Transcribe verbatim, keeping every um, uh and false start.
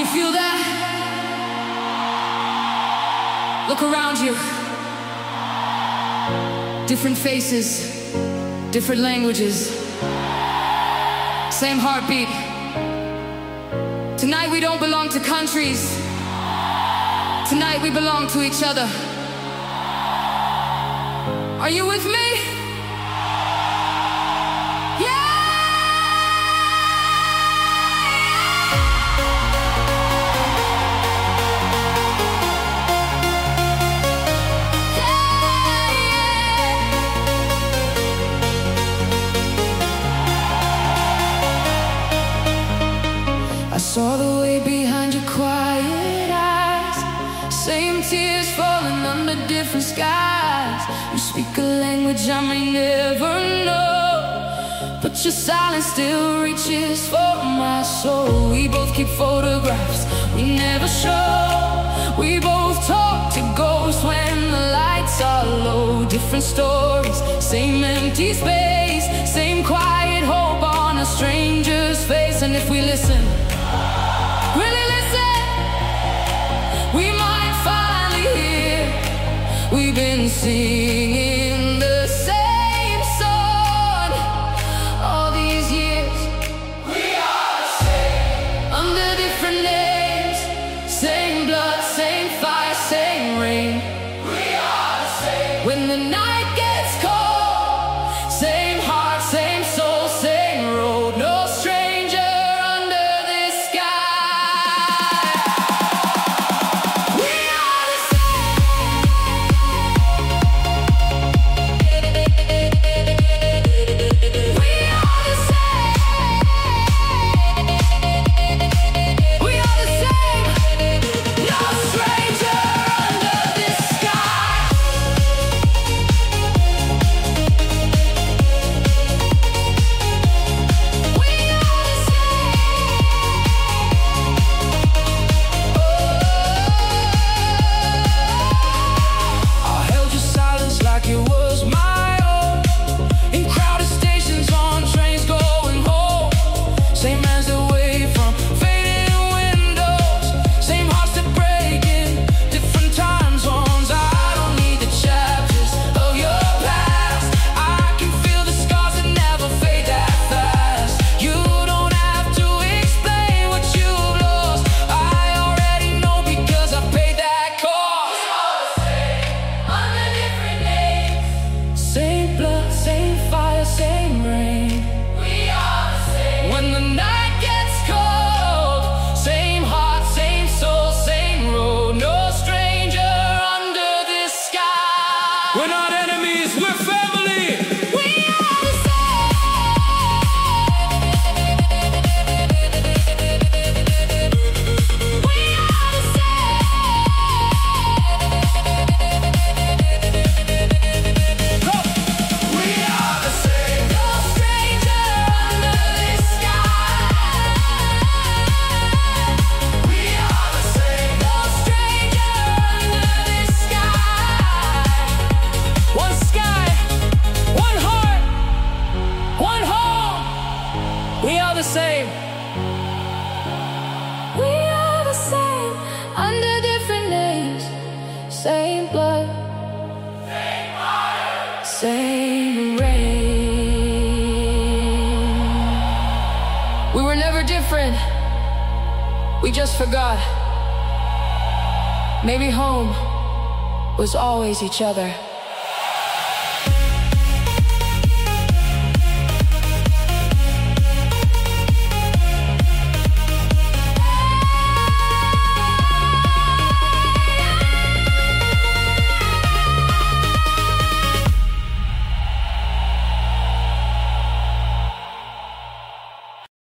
you feel that? Look around you. Different faces, different languages, same heartbeat. Tonight we don't belong to countries. Tonight we belong to each other. Are you with me? Saw the way behind your quiet eyes, same tears falling under different skies. You speak a language I may never know, but your silence still reaches for my soul. We both keep photographs we never show. We both talk to ghosts when the lights are low. Different stories, same empty space, same quiet hope on a stranger's face. And if we listen, really listen, we might finally hear. We've been singing the same song all these years. We are the same, under different names, same blood, same fire, same rain. We are the same, when the night gets cold, same heart, same soul, same road. No stranger under this sky. We are the same. We are the same. We are the same. No stranger under this sky. We are the same. I held your silence like it was my own, in crowded stations, on trains going home. Same hands that wave from fading windows, same hearts that break in different time zones. I don't need the chapters of your past. I can feel the scars that never fade that fast. You don't have to explain what you've lost. I already know because I paid that cost. We are the same, under different names, same blood, same fire, same rain. We are the same, when the night gets cold, same heart, same soul, same road. No stranger under this sky. We're not enemies, we're family. We are the same. We are the same. Go. We are the same. No stranger under this sky. We are the same. No stranger under this sky. One sky, one heart, one home. We are the same. We are the same, under different names, same blood, same rain. We were never different, we just forgot. Maybe home was always each other.